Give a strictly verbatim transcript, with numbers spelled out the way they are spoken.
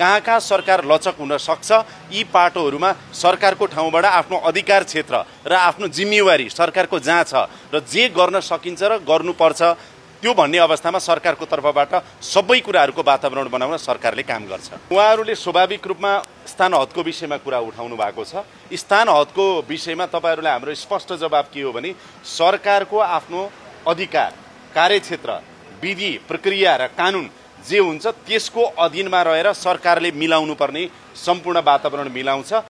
कहाँ कहाँ सरकार लचक हुन सक्छ, यी पाटोहरूमा सरकारको ठाउँबाट आफ्नो अधिकार क्षेत्र र आफ्नो जिम्मेवारी सरकारको जहाँ छ र जे गर्न सकिन्छ र गर्नुपर्छ त्यो भन्ने अवस्थामा सरकारको तर्फबाट सबै कुराहरूको वातावरण बनाउन सरकारले काम गर्छ। उहाँहरूले स्वाभाविक रूपमा स्थान हदको विषयमा कुरा उठाउनु भएको छ। स्थान हदको विषयमा तपाईँहरूलाई हाम्रो स्पष्ट जवाब के हो भने सरकारको आफ्नो अधिकार, कार्यक्षेत्र, विधि, प्रक्रिया र कानुन जे हुन्छ त्यसको अधीनमा रहेर सरकारले मिलाउनु पर्ने सम्पूर्ण वातावरण मिलाउँछ।